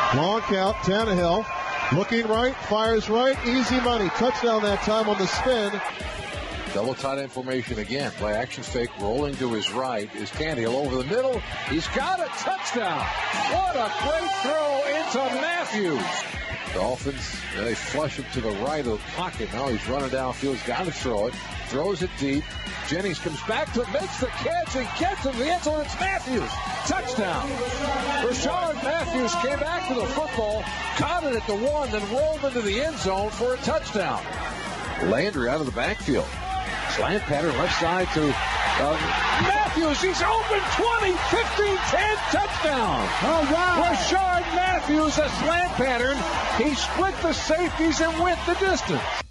Long count, Tannehill looking right, fires right, easy money. Touchdown that time on the spin. Double tight end formation again. Play action fake, rolling to his right is Tannehill over the middle. He's got a touchdown. What a great throw into Matthews. Dolphins, they flush him to the right of the pocket. Now he's running downfield. He's got to throw it. Throws it deep. Jennings comes back to it, makes the catch, and gets him to the end zone. It's Matthews. Touchdown. Rishard Matthews came back to the football, caught it at the 1, then rolled into the end zone for a touchdown. Landry out of the backfield. Slant pattern left side to Matthews. He's open 20, 15, 10, touchdown. Oh, wow. Rishard Matthews, a slant pattern. He split the safeties and went the distance.